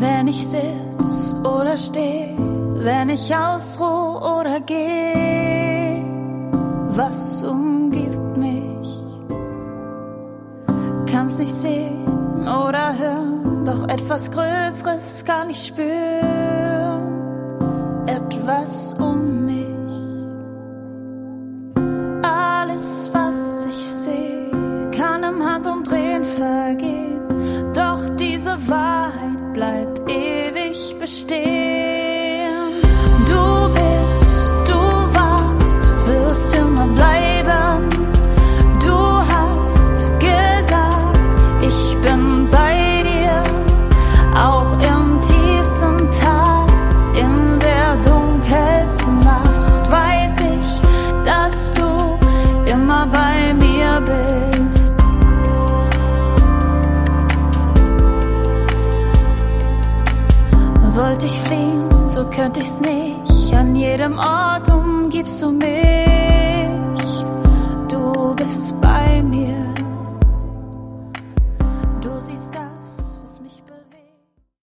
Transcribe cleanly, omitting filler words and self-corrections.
Wenn ich sitz oder steh, wenn ich ausruh oder geh, was umgibt mich? Kann's nicht sehen oder hören, doch etwas Größeres kann ich spüren, etwas um mich. Alles, was ich seh, kann im Handumdrehen vergehen, doch diese Wahrheit bleibt ewig bestehen. Du bist, du warst, wirst immer bleiben. Du hast gesagt, ich bin bei dir, auch im tiefsten Tal, in der dunkelsten Nacht weiß ich, dass du immer bei mir bist. Wollte ich fliehen, so könnte ich's nicht. An jedem Ort umgibst du mich.